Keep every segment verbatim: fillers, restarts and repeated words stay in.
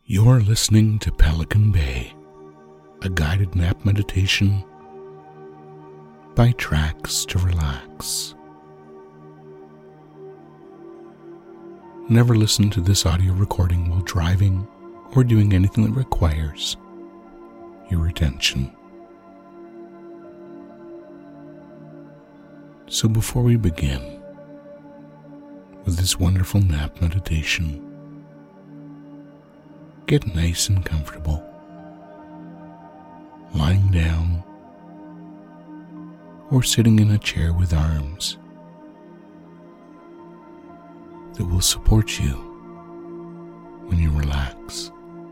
You're listening to Pelican Bay, a guided nap meditation by Tracks to Relax. Never listen to this audio recording while driving or doing anything that requires your attention. So before we begin with this wonderful nap meditation, get nice and comfortable, lying down or sitting in a chair with arms that will support you when you relax.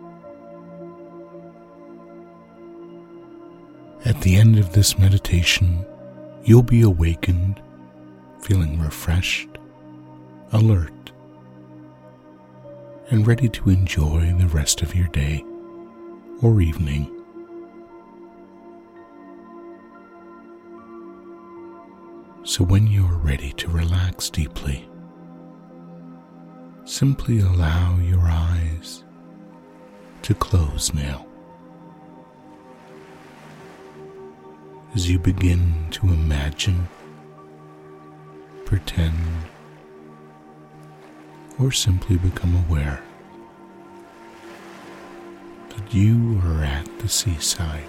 At the end of this meditation, you'll be awakened, feeling refreshed, alert, and ready to enjoy the rest of your day or evening. So when you're ready to relax deeply, simply allow your eyes to close now. As you begin to imagine, pretend, or simply become aware that you are at the seaside,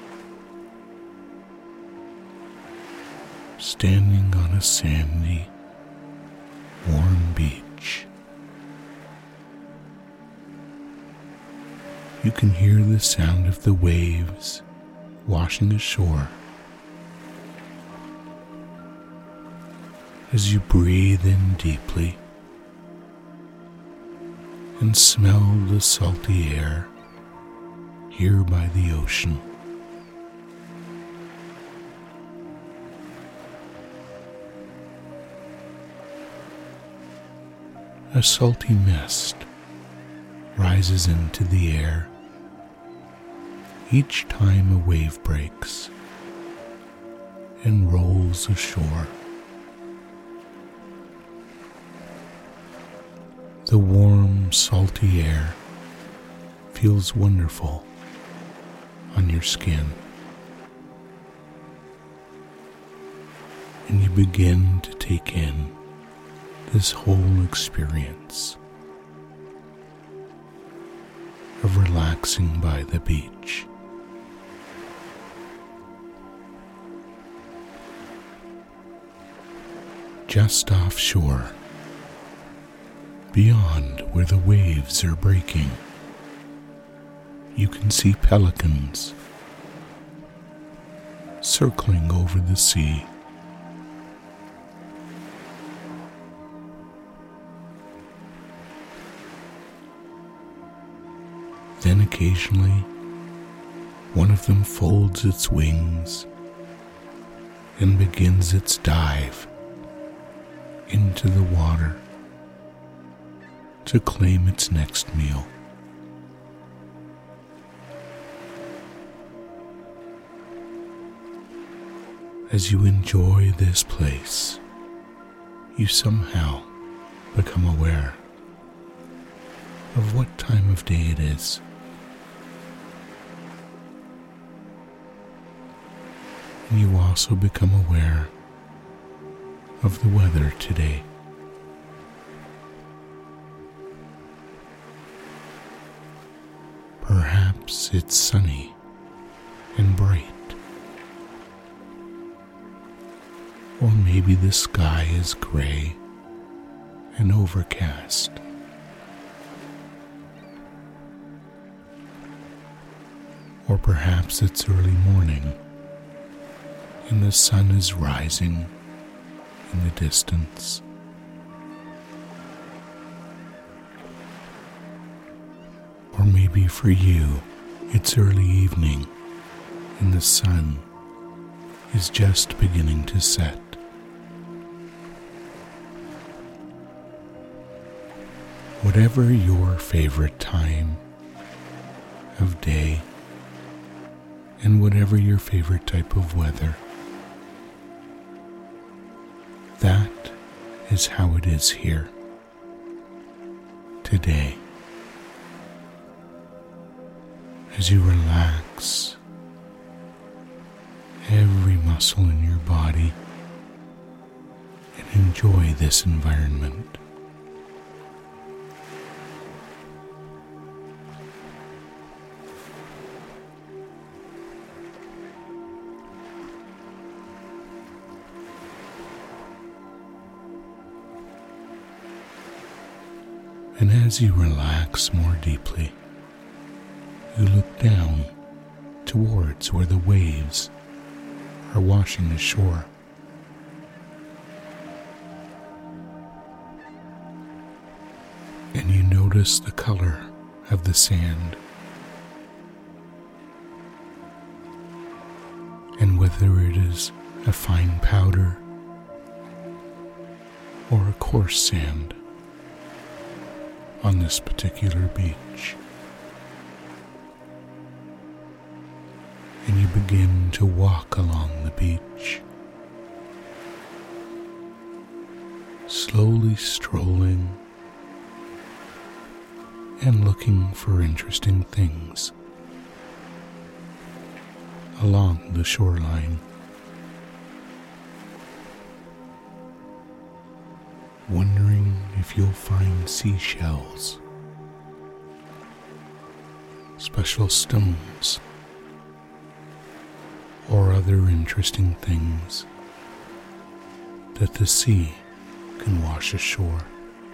standing on a sandy, warm beach. You can hear the sound of the waves washing ashore as you breathe in deeply and smell the salty air here by the ocean. A salty mist rises into the air each time a wave breaks and rolls ashore. The warm, salty air feels wonderful on your skin, and you begin to take in this whole experience of relaxing by the beach. Just offshore, beyond where the waves are breaking, you can see pelicans circling over the sea. Then occasionally, one of them folds its wings and begins its dive into the water to claim its next meal. As you enjoy this place, you somehow become aware of what time of day it is. And you also become aware of the weather today. Perhaps it's sunny and bright, or maybe the sky is gray and overcast. Or perhaps it's early morning and the sun is rising in the distance. Or maybe for you, it's early evening and the sun is just beginning to set. Whatever your favorite time of day and whatever your favorite type of weather, that is how it is here today. as you relax every muscle in your body and enjoy this environment. And as you relax more deeply, you look down towards where the waves are washing the shore. And you notice the color of the sand, and whether it is a fine powder or a coarse sand on this particular beach. And you begin to walk along the beach, slowly strolling and looking for interesting things along the shoreline. Wondering if you'll find seashells, special stones, or other interesting things that the sea can wash ashore.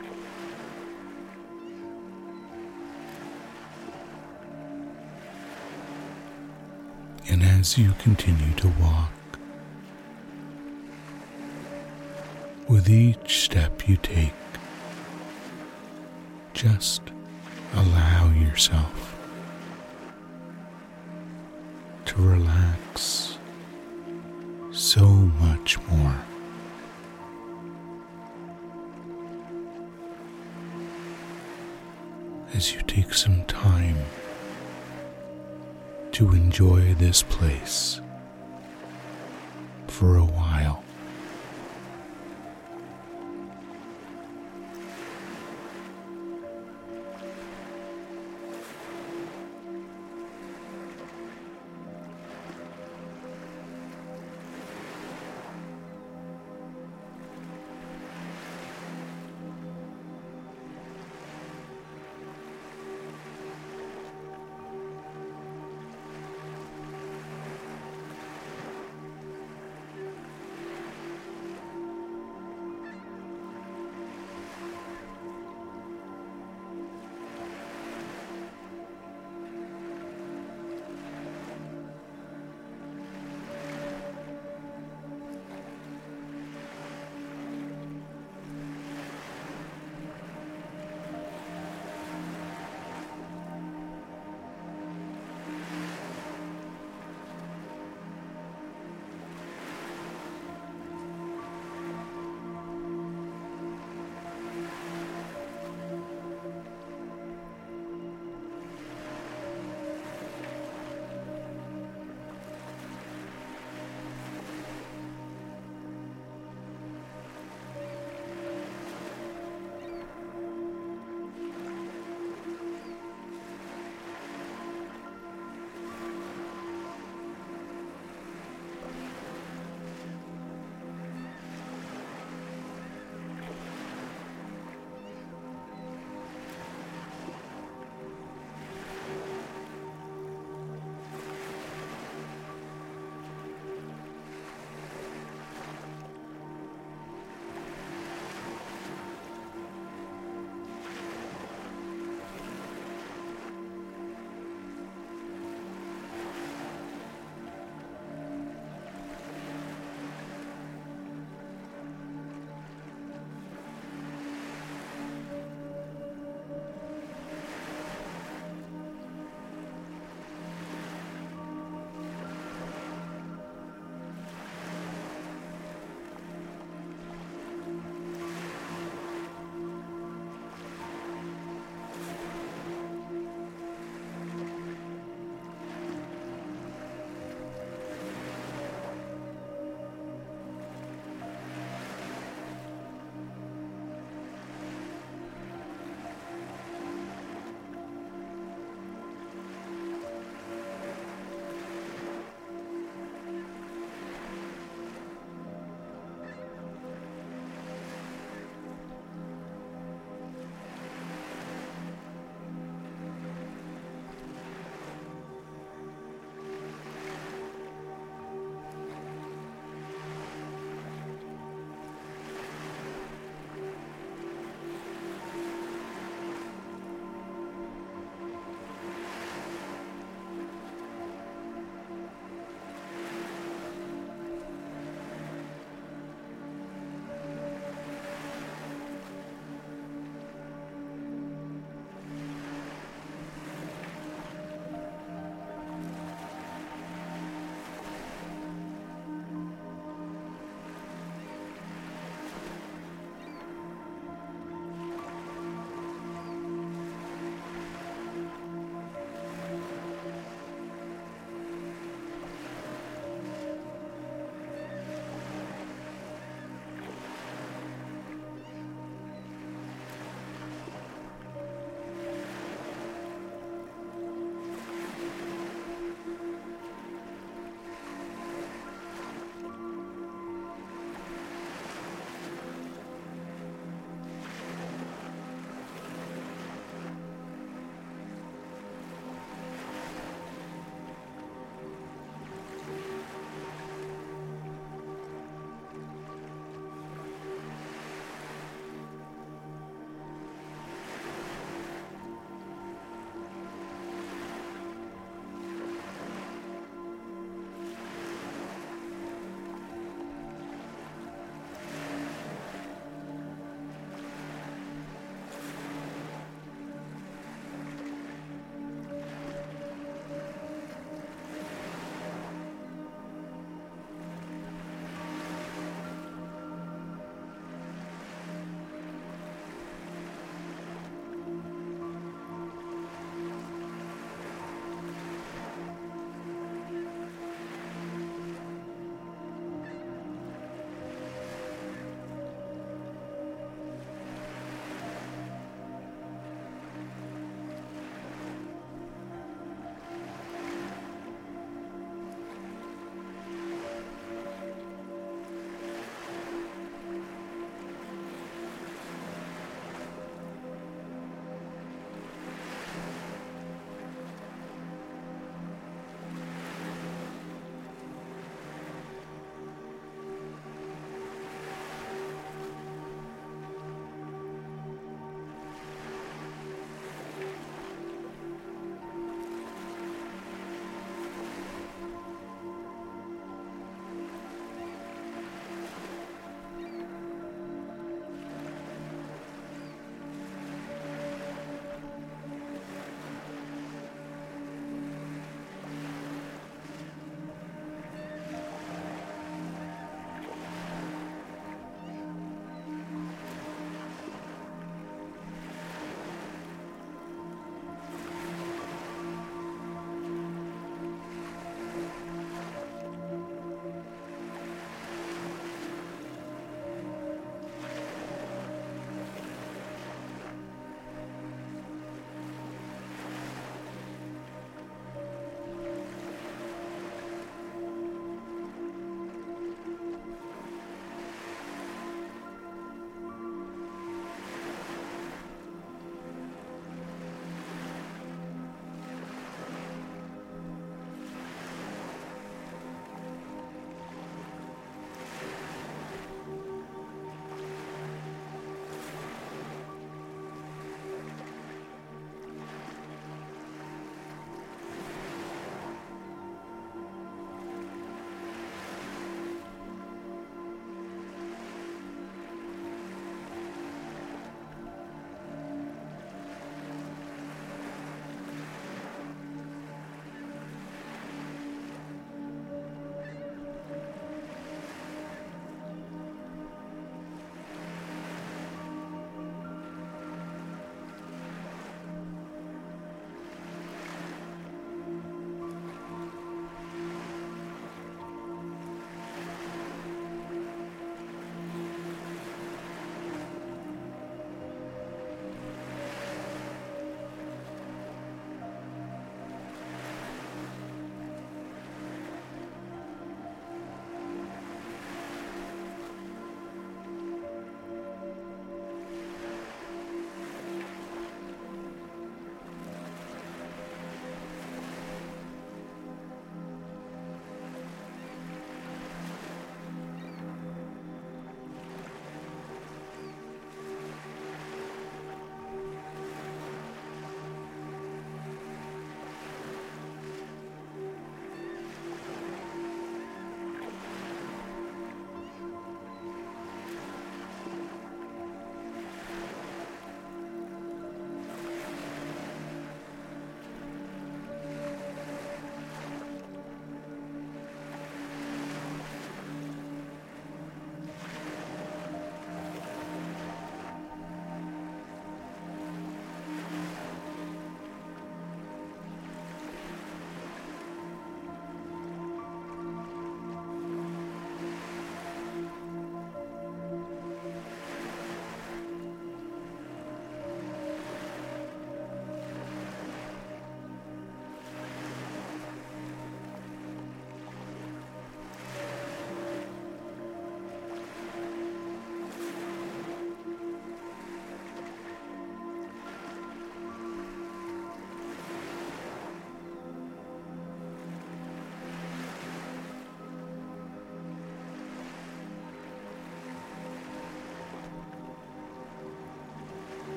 And as you continue to walk, with each step you take, just allow yourself to relax so much more. As you take some time to enjoy this place for a while.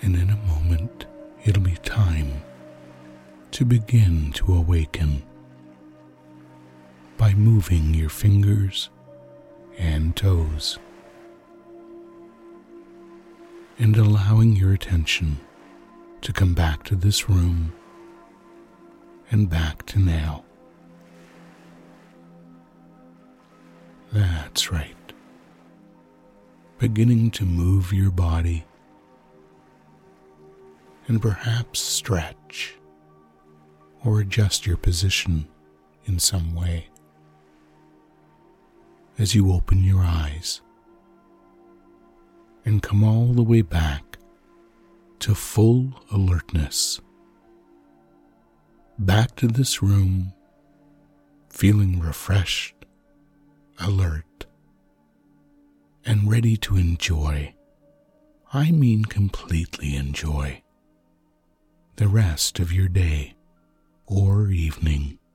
And in a moment, it'll be time to begin to awaken by moving your fingers and toes and allowing your attention to come back to this room and back to now. That's right. Beginning to move your body and perhaps stretch or adjust your position in some way as you open your eyes and come all the way back to full alertness. Back to this room, feeling refreshed, alert, and ready to enjoy, I mean completely enjoy, the rest of your day or evening.